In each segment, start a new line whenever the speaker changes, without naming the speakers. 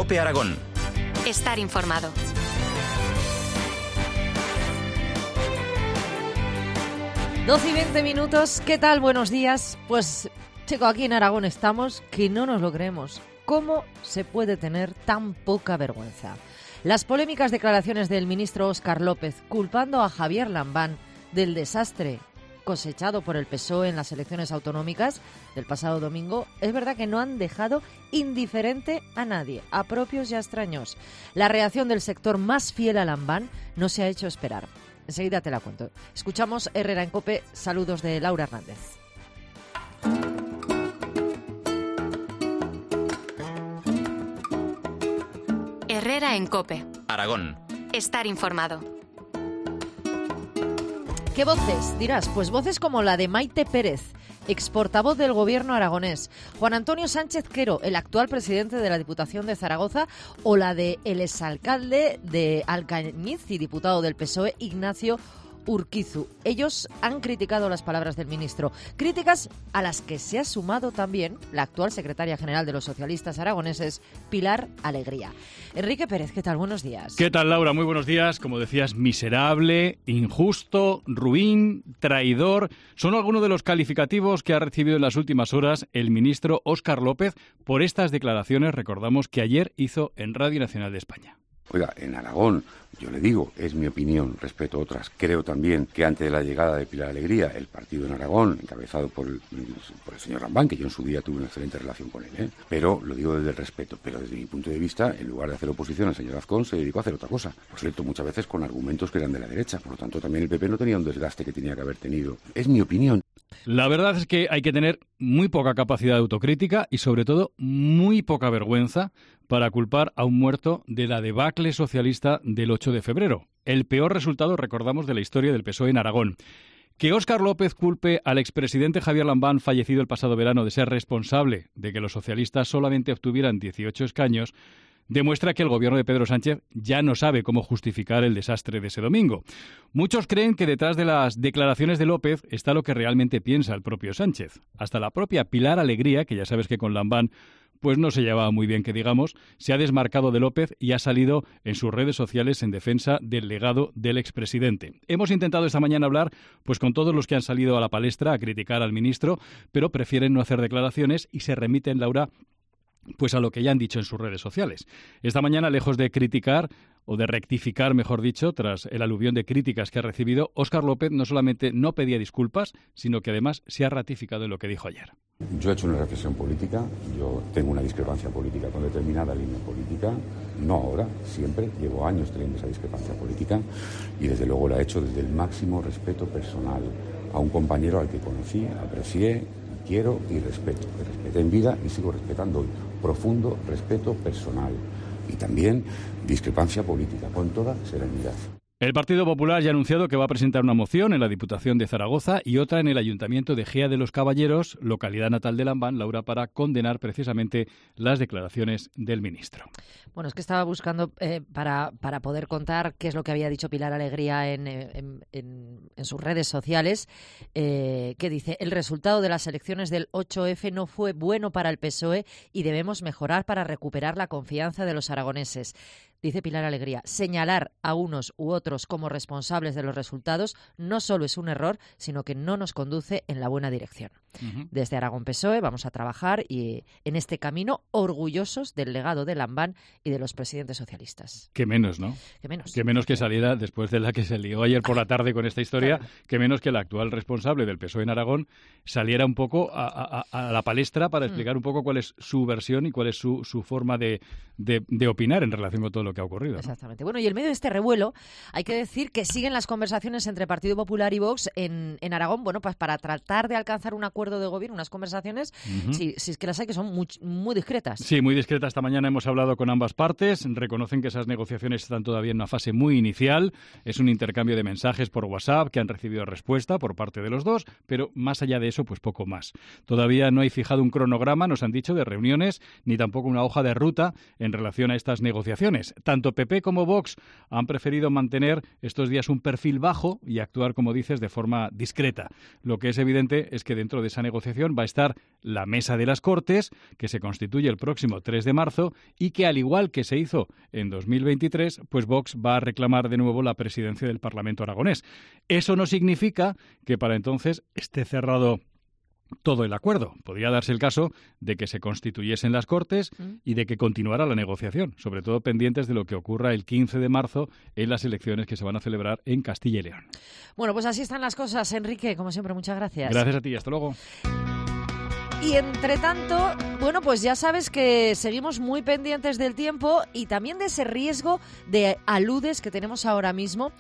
COPE Aragón.
Estar informado.
Doce y 20 minutos, ¿qué tal? Buenos días. Pues, chico, aquí en Aragón estamos, que no nos lo creemos. ¿Cómo se puede tener tan poca vergüenza? Las polémicas declaraciones del ministro Óscar López culpando a Javier Lambán del desastre cosechado por el PSOE en las elecciones autonómicas del pasado domingo, es verdad que no han dejado indiferente a nadie, a propios y a extraños. La reacción del sector más fiel a Lambán no se ha hecho esperar. Enseguida te la cuento. Escuchamos Herrera en COPE. Saludos de Laura Hernández.
Herrera en COPE.
Aragón.
Estar informado.
¿Qué voces? Dirás, pues voces como la de Maite Pérez, exportavoz del gobierno aragonés, Juan Antonio Sánchez Quero, el actual presidente de la Diputación de Zaragoza, o la de el exalcalde de Alcañiz y diputado del PSOE, Ignacio Urquizu. Ellos han criticado las palabras del ministro, críticas a las que se ha sumado también la actual secretaria general de los socialistas aragoneses, Pilar Alegría. Enrique Pérez, ¿qué tal? Buenos días.
¿Qué tal, Laura? Muy buenos días. Como decías, miserable, injusto, ruin, traidor. Son algunos de los calificativos que ha recibido en las últimas horas el ministro Óscar López por estas declaraciones, recordamos, que ayer hizo en Radio Nacional de España.
Oiga, en Aragón, yo le digo, es mi opinión, respeto a otras. Creo también que antes de la llegada de Pilar Alegría, el partido en Aragón, encabezado por el señor Lambán, que yo en su día tuve una excelente relación con él, pero lo digo desde el respeto. Pero desde mi punto de vista, en lugar de hacer oposición al señor Azcón, se dedicó a hacer otra cosa. Por cierto, muchas veces con argumentos que eran de la derecha. Por lo tanto, también el PP no tenía un desgaste que tenía que haber tenido. Es mi opinión.
La verdad es que hay que tener muy poca capacidad de autocrítica y, sobre todo, muy poca vergüenza para culpar a un muerto de la debacle socialista del 8 de febrero. El peor resultado, recordamos, de la historia del PSOE en Aragón. Que Óscar López culpe al expresidente Javier Lambán, fallecido el pasado verano, de ser responsable de que los socialistas solamente obtuvieran 18 escaños, demuestra que el gobierno de Pedro Sánchez ya no sabe cómo justificar el desastre de ese domingo. Muchos creen que detrás de las declaraciones de López está lo que realmente piensa el propio Sánchez. Hasta la propia Pilar Alegría, que ya sabes que con Lambán pues no se llevaba muy bien, que digamos, se ha desmarcado de López y ha salido en sus redes sociales en defensa del legado del expresidente. Hemos intentado esta mañana hablar pues con todos los que han salido a la palestra a criticar al ministro, pero prefieren no hacer declaraciones y se remiten, Laura, pues a lo que ya han dicho en sus redes sociales. Esta mañana, lejos de criticar, o de rectificar, mejor dicho, tras el aluvión de críticas que ha recibido, Óscar López no solamente no pedía disculpas, sino que además se ha ratificado en lo que dijo ayer.
Yo he hecho una reflexión política, yo tengo una discrepancia política con determinada línea política, no ahora, siempre, llevo años teniendo esa discrepancia política y desde luego la he hecho desde el máximo respeto personal a un compañero al que conocí, aprecié, quiero y respeto, que respeté en vida y sigo respetando hoy. Profundo respeto personal y también discrepancia política, con toda serenidad.
El Partido Popular ya ha anunciado que va a presentar una moción en la Diputación de Zaragoza y otra en el Ayuntamiento de Gea de los Caballeros, localidad natal de Lambán, Laura, para condenar precisamente las declaraciones del ministro.
Bueno, es que estaba buscando para poder contar qué es lo que había dicho Pilar Alegría en sus redes sociales, que dice: el resultado de las elecciones del 8F no fue bueno para el PSOE y debemos mejorar para recuperar la confianza de los aragoneses. Dice Pilar Alegría, señalar a unos u otros como responsables de los resultados no solo es un error, sino que no nos conduce en la buena dirección. Desde Aragón PSOE vamos a trabajar en este camino, orgullosos del legado de Lambán y de los presidentes socialistas.
Que menos, ¿no?
Que menos.
Que menos que saliera, después de la que se lió ayer por la tarde con esta historia, claro, que menos que el actual responsable del PSOE en Aragón saliera un poco a la palestra para explicar un poco cuál es su versión y cuál es su forma de opinar en relación con todo lo que ha ocurrido, ¿no?
Exactamente. Bueno, y en medio de este revuelo hay que decir que siguen las conversaciones entre Partido Popular y Vox en Aragón, bueno, pues para tratar de alcanzar un acuerdo de gobierno, unas conversaciones, si es que las hay, que son muy discretas.
Sí, muy discretas. Esta mañana hemos hablado con ambas partes, reconocen que esas negociaciones están todavía en una fase muy inicial, es un intercambio de mensajes por WhatsApp que han recibido respuesta por parte de los dos, pero más allá de eso, pues poco más. Todavía no hay fijado un cronograma, nos han dicho, de reuniones, ni tampoco una hoja de ruta en relación a estas negociaciones. Tanto PP como Vox han preferido mantener estos días un perfil bajo y actuar, como dices, de forma discreta. Lo que es evidente es que dentro de esa negociación va a estar la Mesa de las Cortes, que se constituye el próximo 3 de marzo y que, al igual que se hizo en 2023, pues Vox va a reclamar de nuevo la presidencia del Parlamento aragonés. Eso no significa que para entonces esté cerrado todo el acuerdo. Podría darse el caso de que se constituyesen las Cortes y de que continuara la negociación, sobre todo pendientes de lo que ocurra el 15 de marzo en las elecciones que se van a celebrar en Castilla y León.
Bueno, pues así están las cosas, Enrique. Como siempre, muchas gracias.
Gracias a ti, hasta luego.
Y entre tanto, bueno, pues ya sabes que seguimos muy pendientes del tiempo y también de ese riesgo de aludes que tenemos ahora mismo.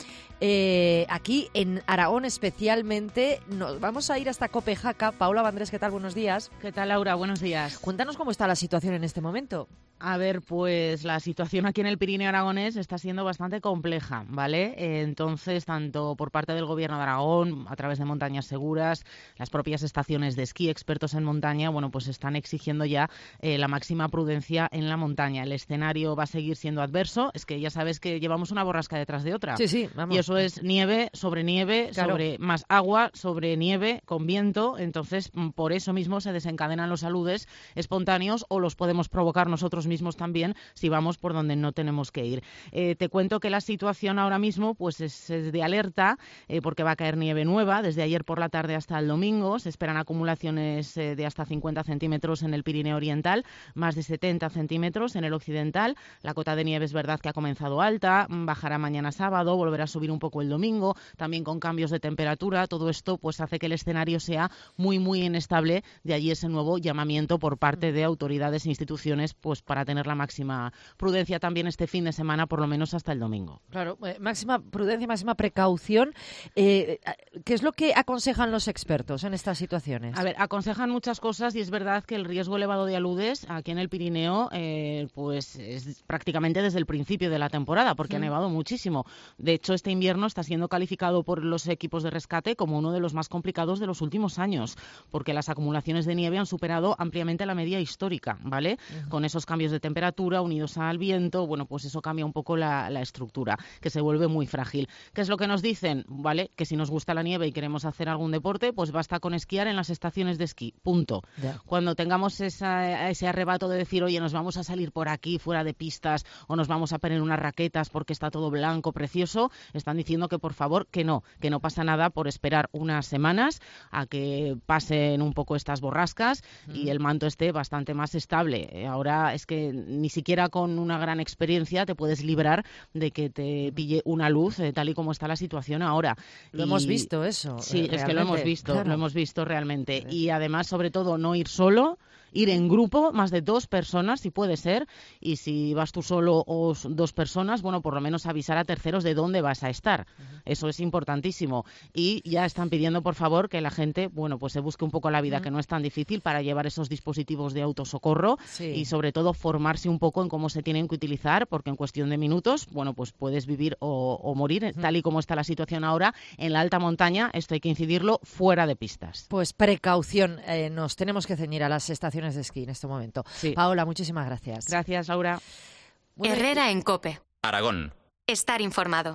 Aquí en Aragón especialmente, nos vamos a ir hasta Cope-Jaca. Paula Vandrés, ¿qué tal? Buenos días.
¿Qué tal, Laura? Buenos días.
Cuéntanos cómo está la situación en este momento.
A ver, pues la situación aquí en el Pirineo aragonés está siendo bastante compleja, ¿vale? Entonces, tanto por parte del Gobierno de Aragón, a través de Montañas Seguras, las propias estaciones de esquí, expertos en montaña, bueno, pues están exigiendo ya la máxima prudencia en la montaña. El escenario va a seguir siendo adverso. Es que ya sabes que llevamos una borrasca detrás de otra.
Sí, vamos.
Y eso es nieve,
claro.
sobre más agua, sobre nieve, con viento. Entonces, por eso mismo se desencadenan los aludes espontáneos o los podemos provocar nosotros mismos también si vamos por donde no tenemos que ir. Te cuento que la situación ahora mismo pues es de alerta porque va a caer nieve nueva desde ayer por la tarde hasta el domingo. Se esperan acumulaciones de hasta 50 centímetros en el Pirineo oriental, más de 70 centímetros en el occidental. La cota de nieve es verdad que ha comenzado alta, bajará mañana sábado, volverá a subir un poco el domingo, también con cambios de temperatura. Todo esto pues hace que el escenario sea muy inestable, de allí ese nuevo llamamiento por parte de autoridades e instituciones pues para tener la máxima prudencia también este fin de semana, por lo menos hasta el domingo.
Claro, máxima prudencia, máxima precaución. ¿Qué es lo que aconsejan los expertos en estas situaciones?
A ver, aconsejan muchas cosas y es verdad que el riesgo elevado de aludes aquí en el Pirineo pues es prácticamente desde el principio de la temporada, porque ha nevado muchísimo. De hecho, este invierno está siendo calificado por los equipos de rescate como uno de los más complicados de los últimos años, porque las acumulaciones de nieve han superado ampliamente la media histórica, ¿vale? Con esos cambios de temperatura unidos al viento, bueno, pues eso cambia un poco la estructura, que se vuelve muy frágil. ¿Qué es lo que nos dicen? ¿Vale? Que si nos gusta la nieve y queremos hacer algún deporte, pues basta con esquiar en las estaciones de esquí, punto. Yeah. Cuando tengamos ese arrebato de decir, oye, nos vamos a salir por aquí fuera de pistas o nos vamos a poner unas raquetas porque está todo blanco, precioso, están diciendo que por favor que no pasa nada por esperar unas semanas a que pasen un poco estas borrascas y el manto esté bastante más estable. Ahora es que ni siquiera con una gran experiencia te puedes librar de que te pille una luz tal y como está la situación ahora.
Hemos visto eso.
Sí, es que lo hemos visto,
claro.
Lo hemos visto realmente. Y además, sobre todo, no ir solo, ir en grupo, más de 2 personas, si puede ser, y si vas tú solo o 2 personas, bueno, por lo menos avisar a terceros de dónde vas a estar. Eso es importantísimo. Y ya están pidiendo, por favor, que la gente, bueno, pues se busque un poco la vida, que no es tan difícil, para llevar esos dispositivos de autosocorro y, sobre todo, formarse un poco en cómo se tienen que utilizar, porque en cuestión de minutos, bueno, pues puedes vivir o morir, tal y como está la situación ahora, en la alta montaña, esto hay que incidirlo, fuera de pistas.
Pues precaución, nos tenemos que ceñir a las estaciones de esquí en este momento. Sí. Paola, muchísimas gracias.
Gracias, Laura.
Bueno, Herrera en COPE.
Aragón.
Estar informado.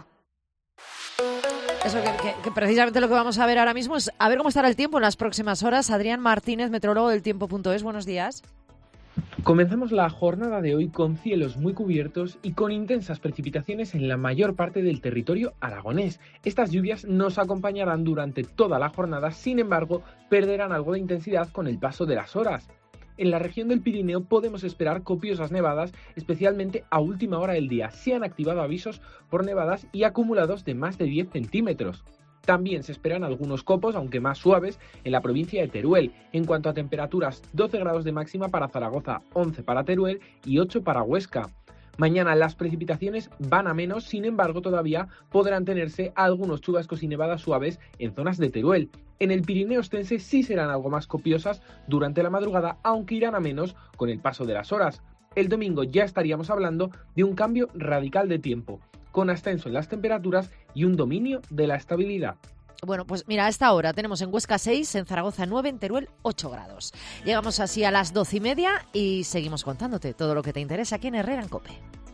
Eso que precisamente lo que vamos a ver ahora mismo es a ver cómo estará el tiempo en las próximas horas. Adrián Martínez, meteorólogo del tiempo.es, buenos días.
Comenzamos la jornada de hoy con cielos muy cubiertos y con intensas precipitaciones en la mayor parte del territorio aragonés. Estas lluvias nos acompañarán durante toda la jornada, sin embargo, perderán algo de intensidad con el paso de las horas. En la región del Pirineo podemos esperar copiosas nevadas, especialmente a última hora del día. Se han activado avisos por nevadas y acumulados de más de 10 centímetros. También se esperan algunos copos, aunque más suaves, en la provincia de Teruel. En cuanto a temperaturas, 12 grados de máxima para Zaragoza, 11 para Teruel y 8 para Huesca. Mañana las precipitaciones van a menos, sin embargo todavía podrán tenerse algunos chubascos y nevadas suaves en zonas de Teruel. En el Pirineo Ostense sí serán algo más copiosas durante la madrugada, aunque irán a menos con el paso de las horas. El domingo ya estaríamos hablando de un cambio radical de tiempo, con ascenso en las temperaturas y un dominio de la estabilidad.
Bueno, pues mira, a esta hora tenemos en Huesca 6, en Zaragoza 9, en Teruel 8 grados. Llegamos así a las 12:30 y seguimos contándote todo lo que te interesa aquí en Herrera en COPE.